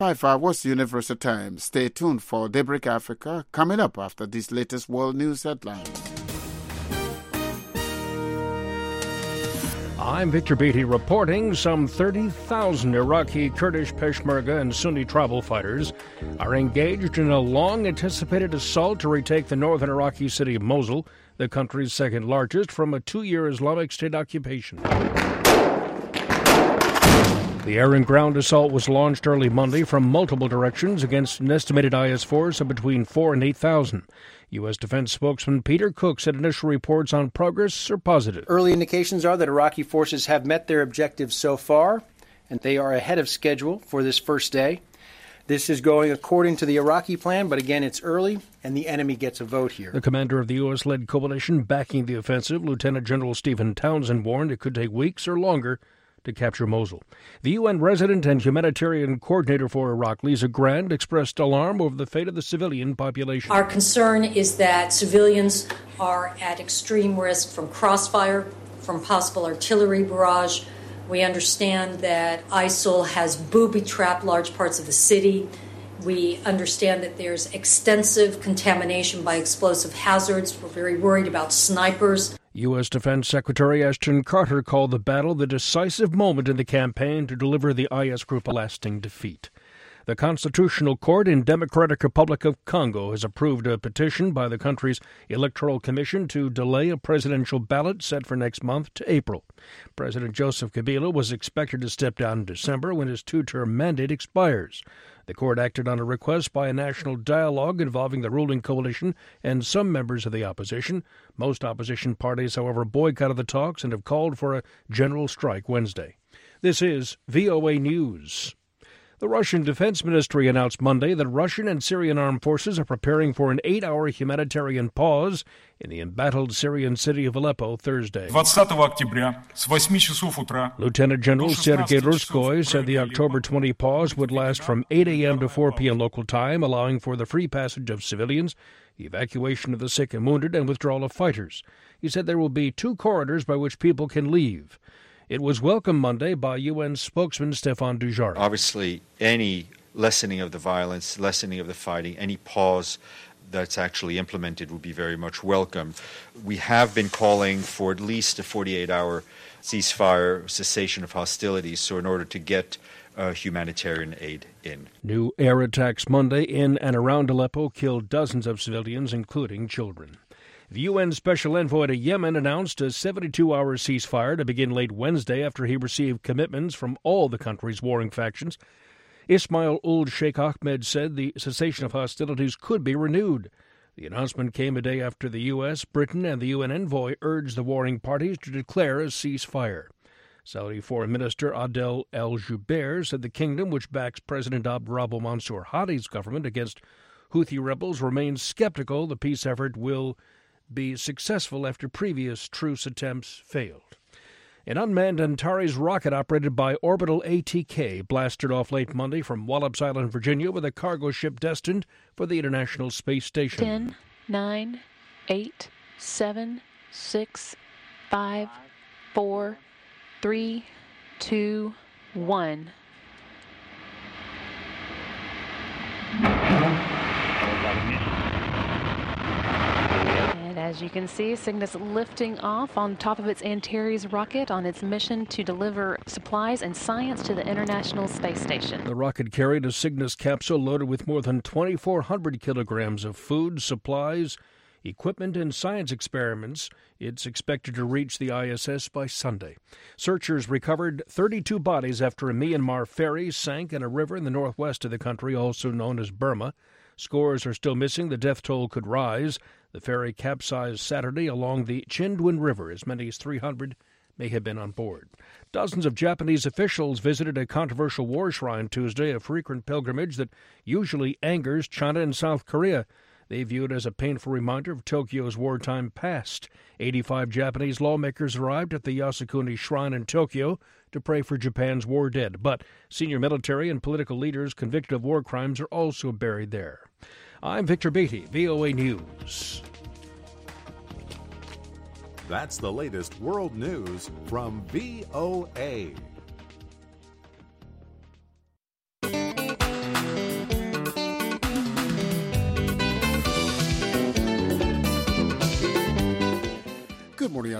What's the Universal Time? Stay tuned for Daybreak Africa coming up after these latest world news headlines. I'm Victor Beatty reporting some 30,000 Iraqi Kurdish Peshmerga and Sunni tribal fighters are engaged in a long-anticipated assault to retake the northern Iraqi city of Mosul, the country's second largest, from a 2-year Islamic State occupation. The air and ground assault was launched early Monday from multiple directions against an estimated IS force of between 4,000 and 8,000. U.S. Defense spokesman Peter Cook said initial reports on progress are positive. Early indications are that Iraqi forces have met their objectives so far, and they are ahead of schedule for this first day. This is going according to the Iraqi plan, but again, it's early, and the enemy gets a vote here. The commander of the U.S.-led coalition backing the offensive, Lieutenant General Stephen Townsend, warned it could take weeks or longer to capture Mosul. The UN resident and humanitarian coordinator for Iraq, Lisa Grand, expressed alarm over the fate of the civilian population. Our concern is that civilians are at extreme risk from crossfire, from possible artillery barrage. We understand that ISIL has booby-trapped large parts of the city. We understand that there's extensive contamination by explosive hazards. We're very worried about snipers. U.S. Defense Secretary Ashton Carter called the battle the decisive moment in the campaign to deliver the IS group a lasting defeat. The Constitutional Court in Democratic Republic of Congo has approved a petition by the country's Electoral Commission to delay a presidential ballot set for next month to April. President Joseph Kabila was expected to step down in December when his 2-term mandate expires. The court acted on a request by a national dialogue involving the ruling coalition and some members of the opposition. Most opposition parties, however, boycotted the talks and have called for a general strike Wednesday. This is VOA News. The Russian Defense Ministry announced Monday that Russian and Syrian armed forces are preparing for an 8-hour humanitarian pause in the embattled Syrian city of Aleppo Thursday. Lieutenant General Sergei Ruskoy said the October 20 pause would last from 8 a.m. to 4 p.m. local time, allowing for the free passage of civilians, evacuation of the sick and wounded, and withdrawal of fighters. He said there will be 2 corridors by which people can leave. It was welcomed Monday by UN spokesman Stefan Dujarric. Obviously, any lessening of the violence, lessening of the fighting, any pause that's actually implemented would be very much welcome. We have been calling for at least a 48-hour ceasefire, cessation of hostilities, so in order to get humanitarian aid in. New air attacks Monday in and around Aleppo killed dozens of civilians, including children. The UN Special Envoy to Yemen announced a 72-hour ceasefire to begin late Wednesday after he received commitments from all the country's warring factions. Ismail Ould Sheikh Ahmed said the cessation of hostilities could be renewed. The announcement came a day after the U.S., Britain, and the UN envoy urged the warring parties to declare a ceasefire. Saudi Foreign Minister Adel Al-Jubeir said the kingdom, which backs President Abdurrahman Mansour Hadi's government against Houthi rebels, remains skeptical the peace effort will be successful after previous truce attempts failed. An unmanned Antares rocket operated by Orbital ATK blasted off late Monday from Wallops Island, Virginia, with a cargo ship destined for the International Space Station. 10, 9, 8, 7, 6, 5, 4, 3, 2, 1. And as you can see, Cygnus lifting off on top of its Antares rocket on its mission to deliver supplies and science to the International Space Station. The rocket carried a Cygnus capsule loaded with more than 2,400 kilograms of food, supplies, equipment, and science experiments. It's expected to reach the ISS by Sunday. Searchers recovered 32 bodies after a Myanmar ferry sank in a river in the northwest of the country, also known as Burma. Scores are still missing. The death toll could rise. The ferry capsized Saturday along the Chindwin River. As many as 300 may have been on board. Dozens of Japanese officials visited a controversial war shrine Tuesday, a frequent pilgrimage that usually angers China and South Korea. They view it as a painful reminder of Tokyo's wartime past. 85 Japanese lawmakers arrived at the Yasukuni Shrine in Tokyo to pray for Japan's war dead. But senior military and political leaders convicted of war crimes are also buried there. I'm Victor Beatty, VOA News. That's the latest world news from VOA.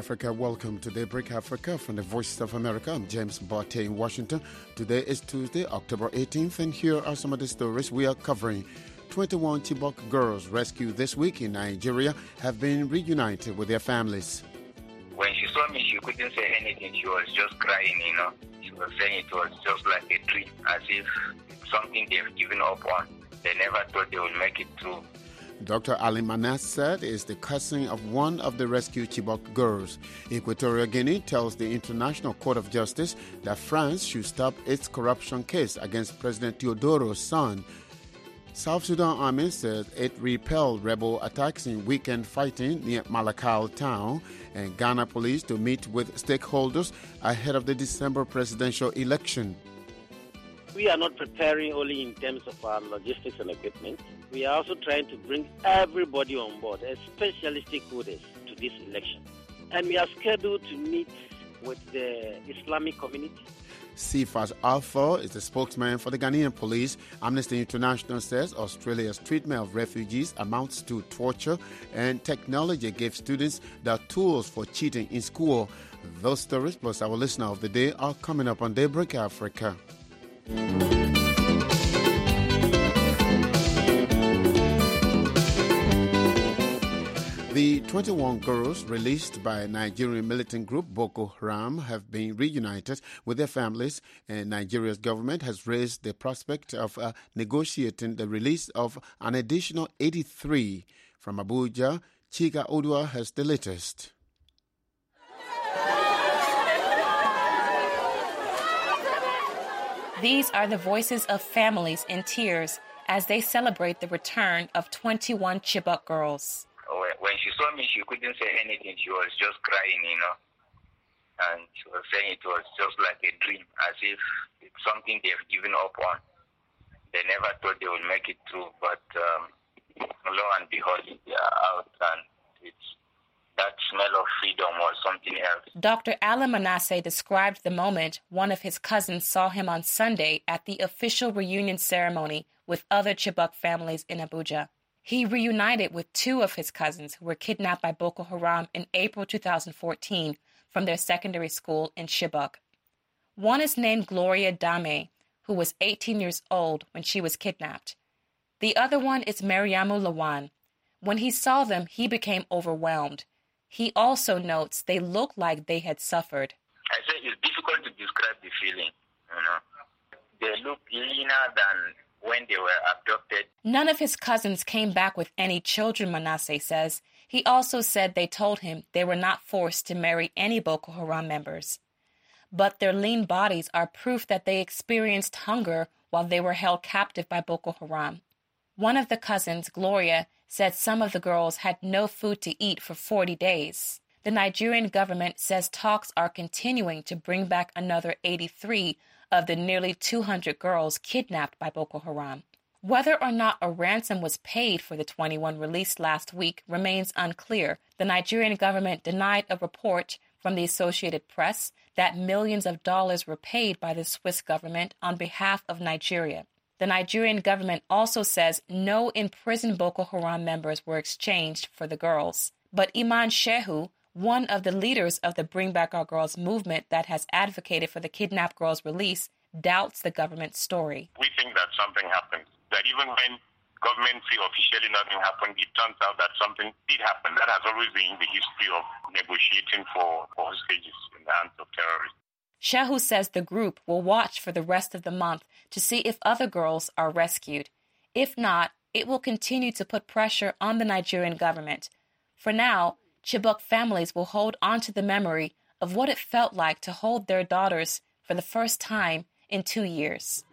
Africa. Welcome to Daybreak Africa from the Voice of America. I'm James Barté in Washington. Today is Tuesday, October 18th, and here are some of the stories we are covering. 21 Chibok girls rescued this week in Nigeria have been reunited with their families. When she saw me, she couldn't say anything. She was just crying, She was saying it was just like a dream, as if it's something they've given up on. They never thought they would make it through. Dr. Ali Manasseh is the cousin of one of the rescued Chibok girls. Equatorial Guinea tells the International Court of Justice that France should stop its corruption case against President Teodoro's son. South Sudan Army said it repelled rebel attacks in weekend fighting near Malakal town, and Ghana police to meet with stakeholders ahead of the December presidential election. We are not preparing only in terms of our logistics and equipment. We are also trying to bring everybody on board, especially stakeholders, to this election. And we are scheduled to meet with the Islamic community. Cephas Alpha is the spokesman for the Ghanaian police. Amnesty International says Australia's treatment of refugees amounts to torture, and technology gives students the tools for cheating in school. Those stories plus our listener of the day are coming up on Daybreak Africa. The 21 girls released by Nigerian militant group Boko Haram have been reunited with their families, and Nigeria's government has raised the prospect of negotiating the release of an additional 83. From Abuja, Chika Odua has the latest. These are the voices of families in tears as they celebrate the return of 21 Chibok girls. When she saw me, she couldn't say anything. She was just crying, And she was saying it was just like a dream, as if it's something they've given up on. They never thought they would make it through, but lo and behold, they are out, and that smell of freedom was something else. Dr. Ali Manasseh described the moment one of his cousins saw him on Sunday at the official reunion ceremony with other Chibok families in Abuja. He reunited with two of his cousins who were kidnapped by Boko Haram in April 2014 from their secondary school in Chibok. One is named Gloria Dame, who was 18 years old when she was kidnapped. The other one is Mariamu Lawan. When he saw them, he became overwhelmed. He also notes they look like they had suffered. I say it's difficult to describe the feeling, They look leaner than when they were abducted. None of his cousins came back with any children, Manasseh says. He also said they told him they were not forced to marry any Boko Haram members. But their lean bodies are proof that they experienced hunger while they were held captive by Boko Haram. One of the cousins, Gloria, said some of the girls had no food to eat for 40 days. The Nigerian government says talks are continuing to bring back another 83 of the nearly 200 girls kidnapped by Boko Haram. Whether or not a ransom was paid for the 21 released last week remains unclear. The Nigerian government denied a report from the Associated Press that millions of dollars were paid by the Swiss government on behalf of Nigeria. The Nigerian government also says no imprisoned Boko Haram members were exchanged for the girls. But Iman Shehu, one of the leaders of the Bring Back Our Girls movement that has advocated for the kidnapped girls' release, doubts the government's story. We think that something happened, that even when government say officially nothing happened, it turns out that something did happen. That has always been the history of negotiating for hostages in the hands of terrorists. Shehu says the group will watch for the rest of the month to see if other girls are rescued. If not, it will continue to put pressure on the Nigerian government. For now, Chibok families will hold on to the memory of what it felt like to hold their daughters for the first time in 2 years.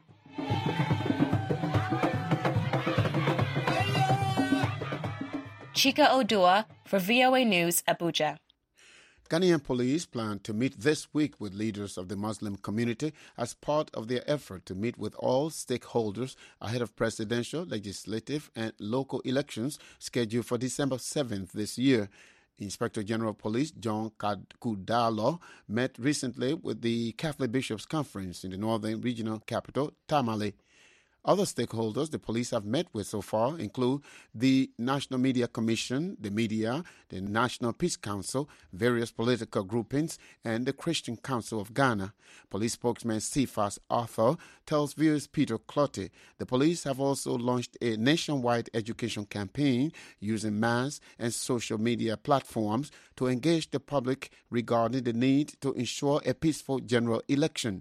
Chika Odua for VOA News, Abuja. Ghanaian police plan to meet this week with leaders of the Muslim community as part of their effort to meet with all stakeholders ahead of presidential, legislative, and local elections scheduled for December 7th this year. Inspector General of Police John Kudalo met recently with the Catholic Bishops' Conference in the northern regional capital, Tamale. Other stakeholders the police have met with so far include the National Media Commission, the media, the National Peace Council, various political groupings, and the Christian Council of Ghana. Police spokesman Cephas Arthur tells viewers Peter Clottey the police have also launched a nationwide education campaign using mass and social media platforms to engage the public regarding the need to ensure a peaceful general election.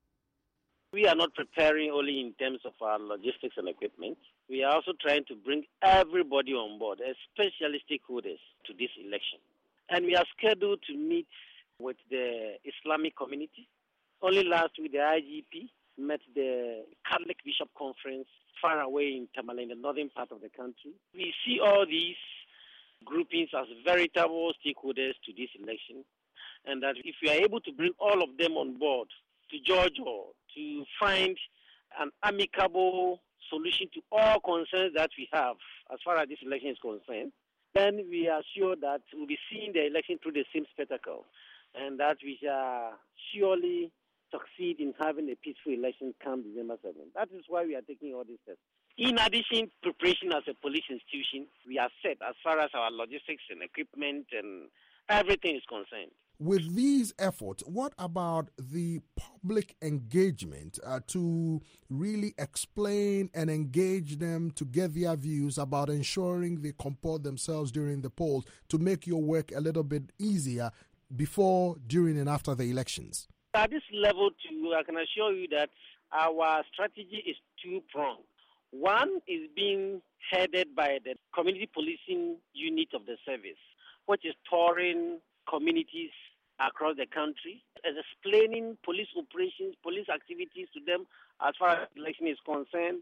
We are not preparing only in terms of our logistics and equipment. We are also trying to bring everybody on board, especially stakeholders, to this election. And we are scheduled to meet with the Islamic community. Only last week, the IGP met the Catholic Bishop Conference far away in Tamale, in the northern part of the country. We see all these groupings as veritable stakeholders to this election, and that if we are able to bring all of them on board to judge or to find an amicable solution to all concerns that we have as far as this election is concerned, then we are sure that we'll be seeing the election through the same spectacle, and that we shall surely succeed in having a peaceful election come December 7th. That is why we are taking all these steps. In addition, preparation as a police institution, we are set as far as our logistics and equipment and everything is concerned. With these efforts, what about the public engagement to really explain and engage them to get their views about ensuring they comport themselves during the polls to make your work a little bit easier before, during, and after the elections? At this level, too, I can assure you that our strategy is two-pronged. One is being headed by the community policing unit of the service, which is touring communities across the country, as explaining police operations, police activities to them as far as the election is concerned.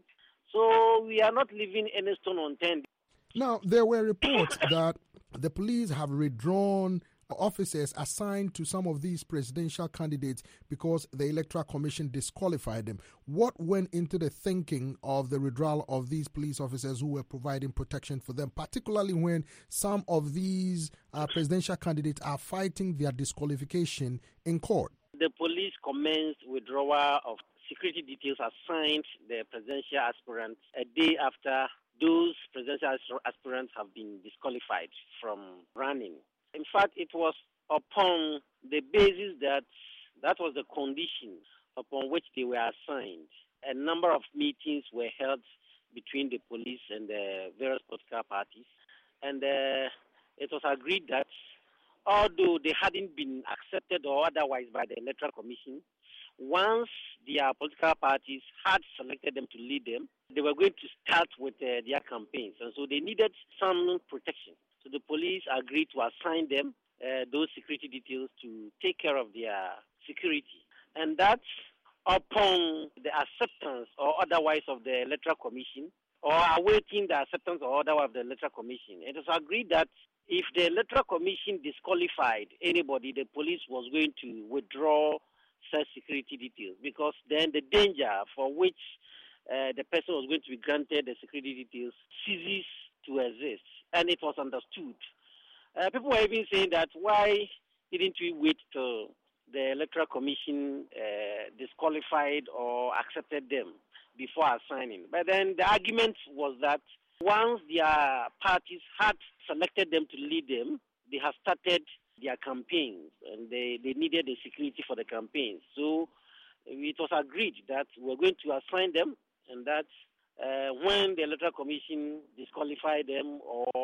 So we are not leaving any stone unturned. Now, there were reports that the police have withdrawn officers assigned to some of these presidential candidates because the Electoral Commission disqualified them. What went into the thinking of the withdrawal of these police officers who were providing protection for them, particularly when some of these presidential candidates are fighting their disqualification in court? The police commenced withdrawal of security details assigned the presidential aspirants a day after those presidential aspirants have been disqualified from running. In fact, it was upon the basis that was the condition upon which they were assigned. A number of meetings were held between the police and the various political parties, and it was agreed that although they hadn't been accepted or otherwise by the Electoral Commission, once their political parties had selected them to lead them, they were going to start with their campaigns, and so they needed some protection. So the police agreed to assign them those security details to take care of their security. And that's upon the acceptance or otherwise of the Electoral Commission, or awaiting the acceptance or otherwise of the Electoral Commission. It was agreed that if the Electoral Commission disqualified anybody, the police was going to withdraw such security details, because then the danger for which the person was going to be granted the security details ceases to exist. And it was understood. People were even saying that why didn't we wait till the Electoral Commission disqualified or accepted them before assigning? But then the argument was that once their parties had selected them to lead them, they have started their campaigns and they needed the security for the campaigns. So it was agreed that we're going to assign them, and that when the Electoral Commission disqualified them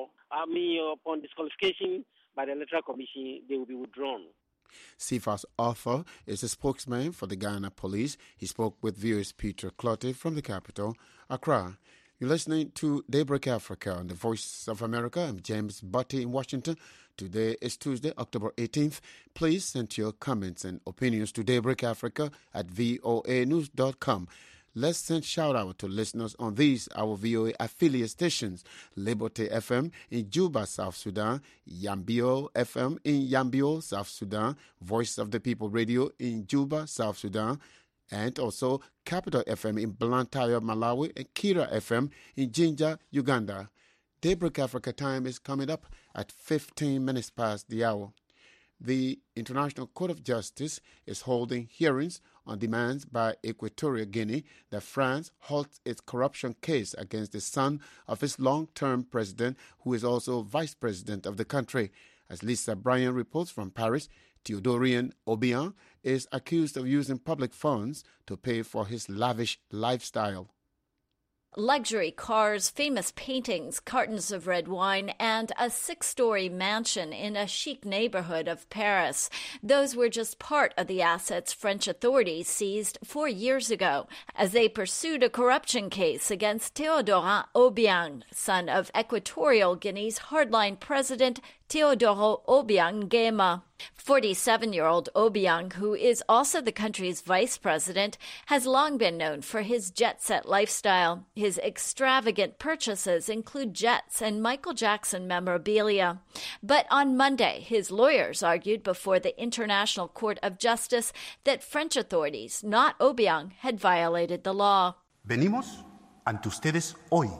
upon disqualification by the Electoral Commission, they will be withdrawn. Cephas Arthur is a spokesman for the Ghana Police. He spoke with viewers Peter Clottey from the capital, Accra. You're listening to Daybreak Africa on the Voice of America. I'm James Butty in Washington. Today is Tuesday, October 18th. Please send your comments and opinions to Daybreak Africa at voanews.com. Let's send shout-out to listeners on these, our VOA affiliate stations: Liberty FM in Juba, South Sudan, Yambio FM in Yambio, South Sudan, Voice of the People Radio in Juba, South Sudan, and also Capital FM in Blantyre, Malawi, and Kira FM in Jinja, Uganda. Daybreak Africa time is coming up at 15 minutes past the hour. The International Court of Justice is holding hearings on demands by Equatorial Guinea that France halt its corruption case against the son of its long-term president, who is also vice president of the country. As Lisa Bryan reports from Paris, Théodorien Obiang is accused of using public funds to pay for his lavish lifestyle. Luxury cars, famous paintings, cartons of red wine, and a 6-story mansion in a chic neighborhood of Paris. Those were just part of the assets French authorities seized 4 years ago as they pursued a corruption case against Théodorien Obiang, son of Equatorial Guinea's hardline president Teodoro Obiang Nguema. 47-year-old Obiang, who is also the country's vice president, has long been known for his jet-set lifestyle. His extravagant purchases include jets and Michael Jackson memorabilia. But on Monday, his lawyers argued before the International Court of Justice that French authorities, not Obiang, had violated the law. Venimos ante ustedes hoy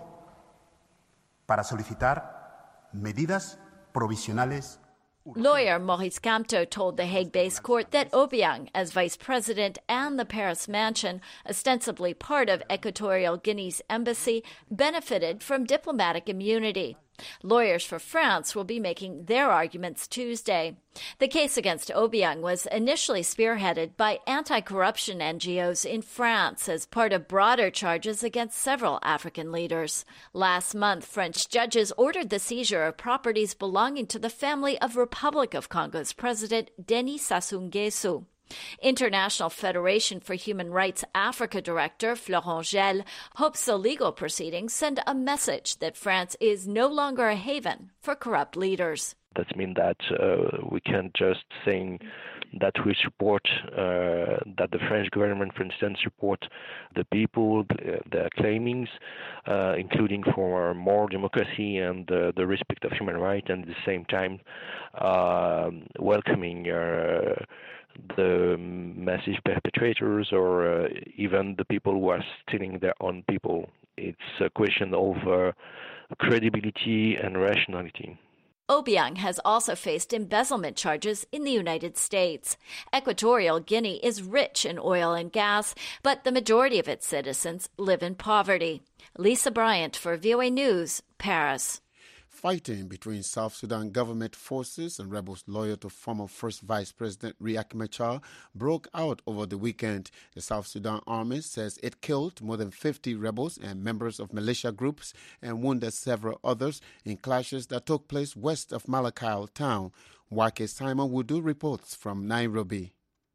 para solicitar medidas provisionales. Lawyer Maurice Kamto told the Hague-based court that Obiang, as vice president and the Paris mansion, ostensibly part of Equatorial Guinea's embassy, benefited from diplomatic immunity. Lawyers for France will be making their arguments Tuesday. The case against Obiang was initially spearheaded by anti-corruption NGOs in France as part of broader charges against several African leaders. Last month, French judges ordered the seizure of properties belonging to the family of Republic of Congo's president Denis Sassou Nguesso. International Federation for Human Rights Africa Director Florent Gel hopes the legal proceedings send a message that France is no longer a haven for corrupt leaders. That means that we can't just say that we support, that the French government, for instance, support the people, their claimings, including for more democracy and the respect of human rights, and at the same time welcoming the massive perpetrators or even the people who are stealing their own people. It's a question of credibility and rationality. Obiang has also faced embezzlement charges in the United States. Equatorial Guinea is rich in oil and gas, but the majority of its citizens live in poverty. Lisa Bryant for VOA News, Paris. Fighting between South Sudan government forces and rebels loyal to former First Vice President Riek Machar broke out over the weekend. The South Sudan army says it killed more than 50 rebels and members of militia groups and wounded several others in clashes that took place west of Malakal town. Wake Simon Wudu reports from Nairobi.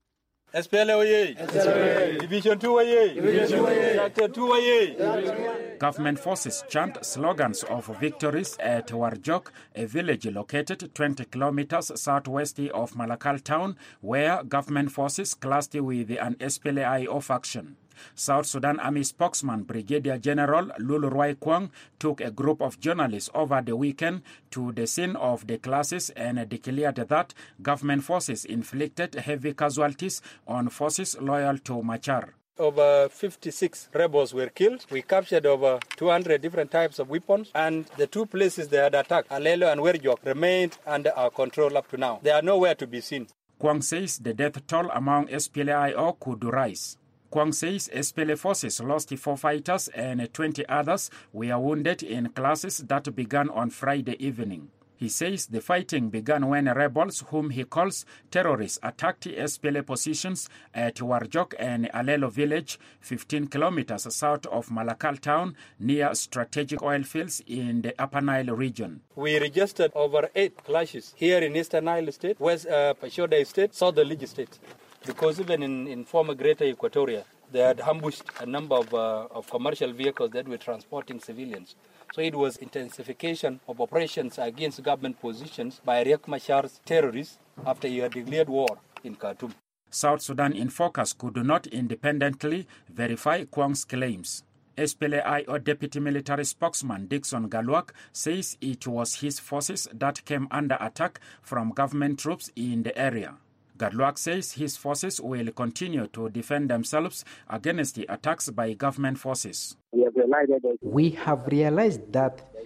Division 2 Sector 2 Government forces chant slogans of victories at Warjok, a village located 20 kilometers southwest of Malakal town, where government forces clashed with an SPLA-IO faction. South Sudan Army spokesman Brigadier General Lulu Roy Kwang took a group of journalists over the weekend to the scene of the clashes and declared that government forces inflicted heavy casualties on forces loyal to Machar. Over 56 rebels were killed. We captured over 200 different types of weapons, and the two places they had attacked, Alelo and Werjok, remained under our control up to now. They are nowhere to be seen. Kwang says the death toll among SPLA-IO could rise. Kwang says SPLA forces lost 4 fighters and 20 others were wounded in clashes that began on Friday evening. He says the fighting began when rebels, whom he calls terrorists, attacked SPLA positions at Warjok and Alelo village, 15 kilometers south of Malakal town, near strategic oil fields in the Upper Nile region. We registered over 8 clashes here in Eastern Nile State, West Pashoda State, Southern Ligi State. Because even in former Greater Equatoria, they had ambushed a number of commercial vehicles that were transporting civilians. So it was intensification of operations against government positions by Riek Machar's terrorists after he had declared war in Khartoum. South Sudan in Focus could not independently verify Kwang's claims. SPLA-IO Deputy Military Spokesman Dixon Galwak says it was his forces that came under attack from government troops in the area. Gadluak says his forces will continue to defend themselves against the attacks by government forces. We have realized that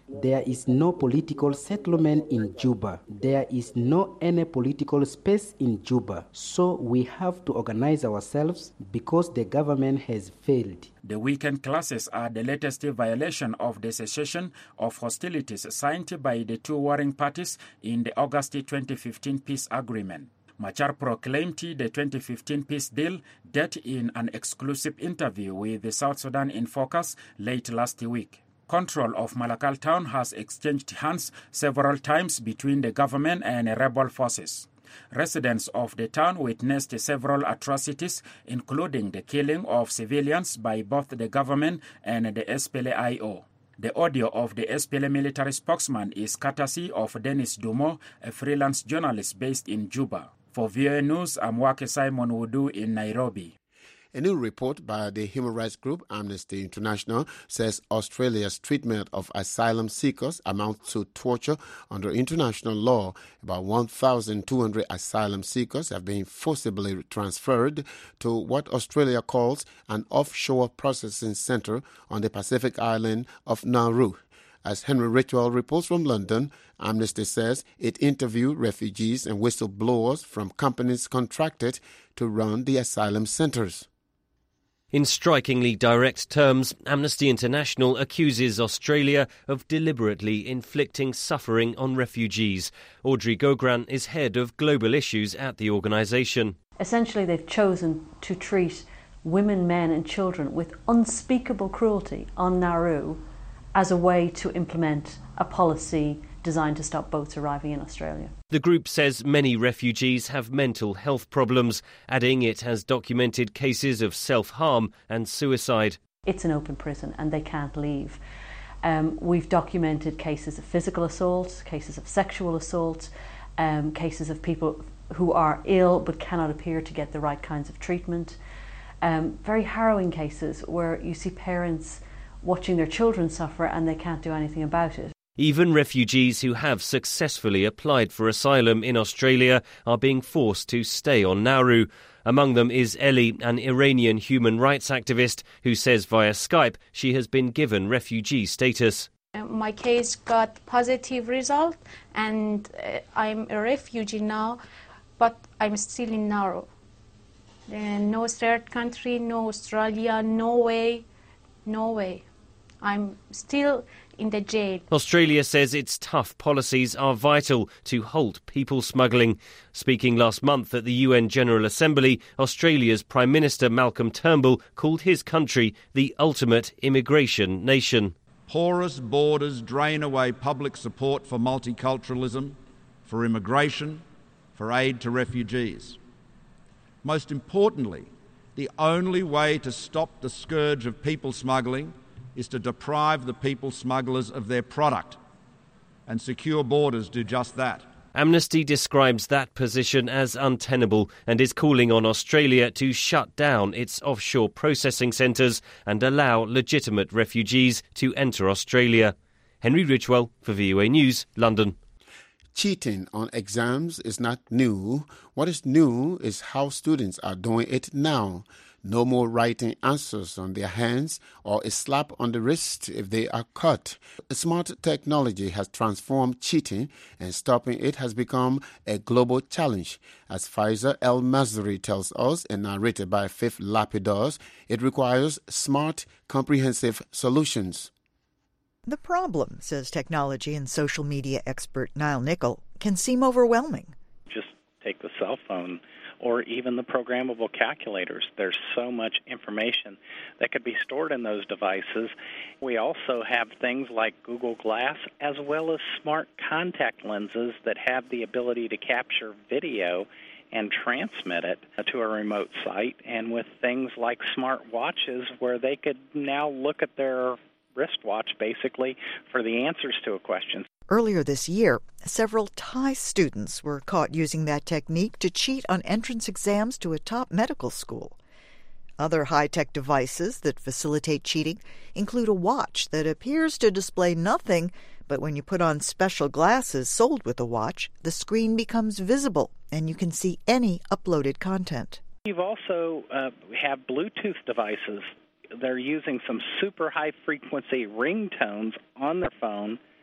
There is no political settlement in Juba. There is no any political space in Juba. So we have to organize ourselves because the government has failed. The weekend clashes are the latest violation of the cessation of hostilities signed by the two warring parties in the August 2015 peace agreement. Machar proclaimed the 2015 peace deal that in an exclusive interview with the South Sudan in Focus late last week. Control of Malakal town has exchanged hands several times between the government and rebel forces. Residents of the town witnessed several atrocities, including the killing of civilians by both the government and the SPLA-IO. The audio of the SPLA military spokesman is courtesy of Dennis Dumo, a freelance journalist based in Juba. For VOA News, I'm Wake Simon Wudu in Nairobi. A new report by the human rights group Amnesty International says Australia's treatment of asylum seekers amounts to torture under international law. About 1,200 asylum seekers have been forcibly transferred to what Australia calls an offshore processing centre on the Pacific island of Nauru. As Henry Ridgwell reports from London, Amnesty says it interviewed refugees and whistleblowers from companies contracted to run the asylum centres. In strikingly direct terms, Amnesty International accuses Australia of deliberately inflicting suffering on refugees. Audrey Gogran is head of global issues at the organisation. Essentially, they've chosen to treat women, men and children with unspeakable cruelty on Nauru as a way to implement a policy designed to stop boats arriving in Australia. The group says many refugees have mental health problems, adding it has documented cases of self-harm and suicide. It's an open prison and they can't leave. We've documented cases of physical assault, cases of sexual assault, cases of people who are ill but cannot appear to get the right kinds of treatment. Very harrowing cases where you see parents watching their children suffer and they can't do anything about it. Even refugees who have successfully applied for asylum in Australia are being forced to stay on Nauru. Among them is Ellie, an Iranian human rights activist who says via Skype she has been given refugee status. My case got positive result and I'm a refugee now, but I'm still in Nauru. No third country, no Australia, no way. I'm still in the jail. Australia says its tough policies are vital to halt people smuggling. Speaking last month at the UN General Assembly, Australia's Prime Minister Malcolm Turnbull called his country the ultimate immigration nation. Porous borders drain away public support for multiculturalism, for immigration, for aid to refugees. Most importantly, the only way to stop the scourge of people smuggling is to deprive the people smugglers of their product, and secure borders do just that. Amnesty describes that position as untenable and is calling on Australia to shut down its offshore processing centres and allow legitimate refugees to enter Australia. Henry Ridgwell for VOA News, London. Cheating on exams is not new. What is new is how students are doing it now. No more writing answers on their hands or a slap on the wrist if they are caught. Smart technology has transformed cheating, and stopping it has become a global challenge. As Faiza El Mazri tells us, and narrated by Fifth Lapidars, it requires smart, comprehensive solutions. The problem, says technology and social media expert Niall Nicol, can seem overwhelming. Just take the cell phone or even the programmable calculators. There's so much information that could be stored in those devices. We also have things like Google Glass as well as smart contact lenses that have the ability to capture video and transmit it to a remote site, and with things like smart watches where they could now look at their wristwatch basically for the answers to a question. Earlier this year, several Thai students were caught using that technique to cheat on entrance exams to a top medical school. Other high-tech devices that facilitate cheating include a watch that appears to display nothing, but when you put on special glasses sold with the watch, the screen becomes visible and you can see any uploaded content. You've also have Bluetooth devices. They're using some super high-frequency ringtones on their phone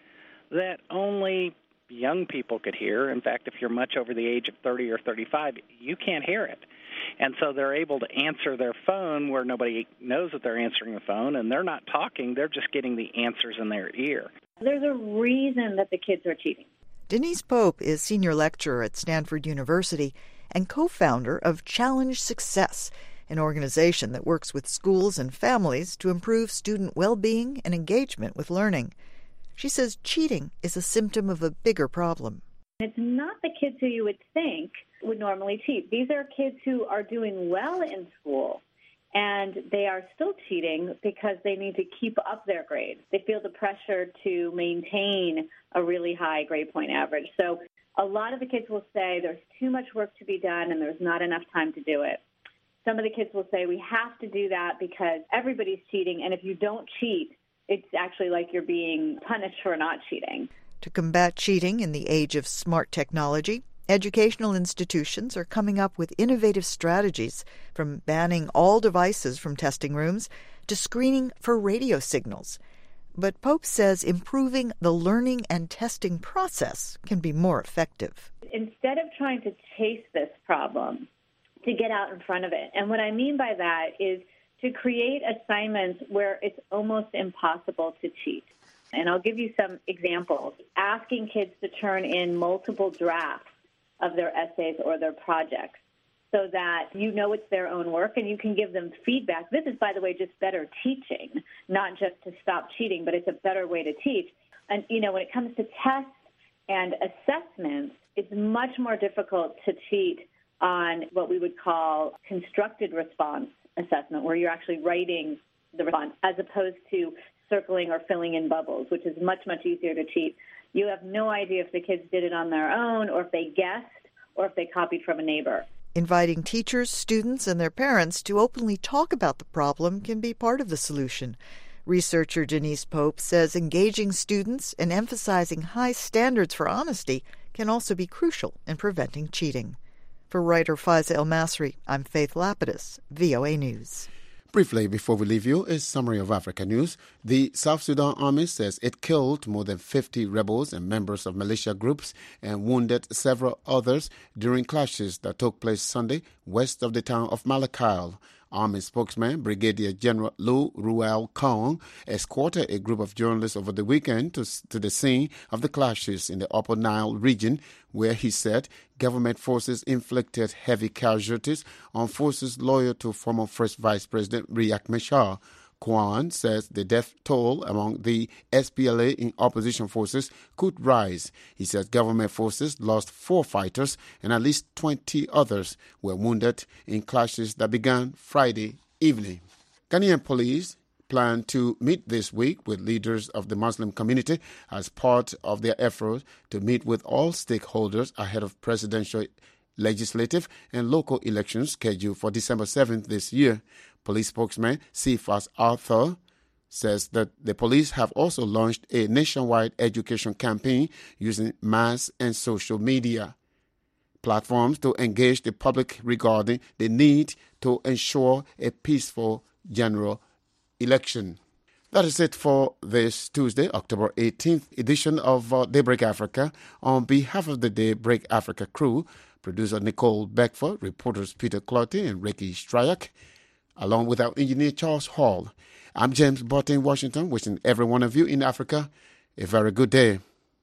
that only young people could hear. In fact, if you're much over the age of 30 or 35, you can't hear it. And so they're able to answer their phone where nobody knows that they're answering the phone, and they're not talking. They're just getting the answers in their ear. There's a reason that the kids are cheating. Denise Pope is senior lecturer at Stanford University and co-founder of Challenge Success, an organization that works with schools and families to improve student well-being and engagement with learning. She says cheating is a symptom of a bigger problem. It's not the kids who you would think would normally cheat. These are kids who are doing well in school, and they are still cheating because they need to keep up their grades. They feel the pressure to maintain a really high grade point average. So a lot of the kids will say there's too much work to be done and there's not enough time to do it. Some of the kids will say we have to do that because everybody's cheating, and if you don't cheat, it's actually like you're being punished for not cheating. To combat cheating in the age of smart technology, educational institutions are coming up with innovative strategies, from banning all devices from testing rooms to screening for radio signals. But Pope says improving the learning and testing process can be more effective. Instead of trying to chase this problem, to get out in front of it. And what I mean by that is to create assignments where it's almost impossible to cheat. And I'll give you some examples. Asking kids to turn in multiple drafts of their essays or their projects so that you know it's their own work and you can give them feedback. This is, by the way, just better teaching, not just to stop cheating, but it's a better way to teach. And, you know, when it comes to tests and assessments, it's much more difficult to cheat on what we would call constructed response assessment, where you're actually writing the response, as opposed to circling or filling in bubbles, which is much, much easier to cheat. You have no idea if the kids did it on their own or if they guessed or if they copied from a neighbor. Inviting teachers, students, and their parents to openly talk about the problem can be part of the solution. Researcher Denise Pope says engaging students and emphasizing high standards for honesty can also be crucial in preventing cheating. For writer Faiza El-Masri, I'm Faith Lapidus, VOA News. Briefly, before we leave you, a summary of Africa news. The South Sudan Army says it killed more than 50 rebels and members of militia groups and wounded several others during clashes that took place Sunday west of the town of Malakal. Army spokesman Brigadier General Lou Ruel Kong escorted a group of journalists over the weekend to the scene of the clashes in the Upper Nile region, where he said government forces inflicted heavy casualties on forces loyal to former First Vice President Riek Machar. Kwan says the death toll among the SPLA in opposition forces could rise. He says government forces lost 4 fighters and at least 20 others were wounded in clashes that began Friday evening. Ghanaian police plan to meet this week with leaders of the Muslim community as part of their effort to meet with all stakeholders ahead of presidential, legislative and local elections scheduled for December 7th this year. Police spokesman Cephas Arthur says that the police have also launched a nationwide education campaign using mass and social media platforms to engage the public regarding the need to ensure a peaceful general election. That is it for this Tuesday, October 18th edition of Daybreak Africa. On behalf of the Daybreak Africa crew, producer Nicole Beckford, reporters Peter Clotty and Ricky Stryak, along with our engineer Charles Hall, I'm James Botte in Washington, wishing every one of you in Africa a very good day.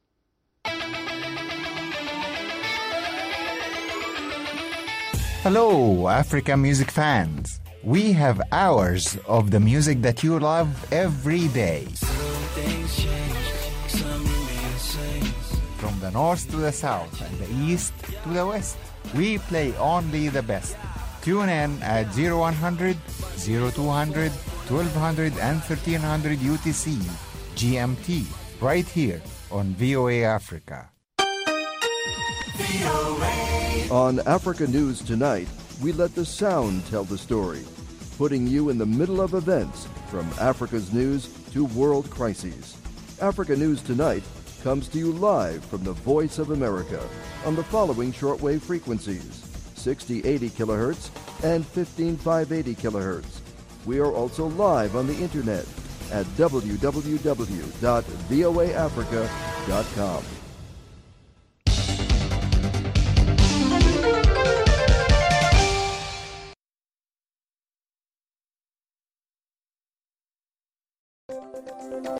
Hello, Africa music fans. We have hours of the music that you love every day. From the north to the south and the east to the west, we play only the best. Tune in at 0100, 0200, 1200 and 1300 UTC, GMT, right here on VOA Africa. On Africa News Tonight, we let the sound tell the story, putting you in the middle of events from Africa's news to world crises. Africa News Tonight comes to you live from the Voice of America on the following shortwave frequencies: 6080 kilohertz and 15580 kilohertz. We are also live on the internet at www.voaafrica.com. AfricaNews.com.